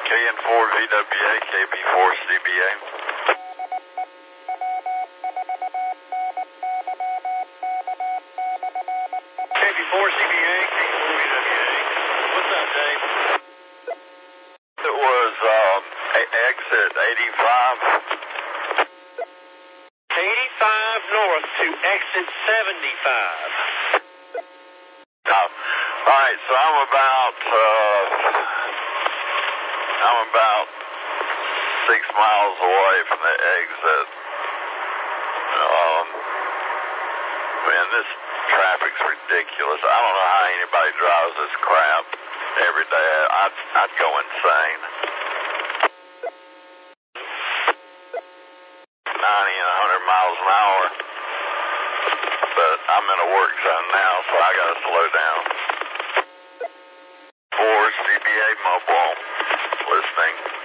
KN4VWA, KB4CBA. KB4CBA, KB4VWA. What's up, Dave? It was exit 85. 85 north to exit 75. All right, so I'm about 6 miles away from the exit. Man, this traffic's ridiculous. I don't know how anybody drives this crap every day. I'd go insane. 90 and 100 miles an hour. But I'm in a work zone now, so I gotta slow down. 4 CBA Mobile listening.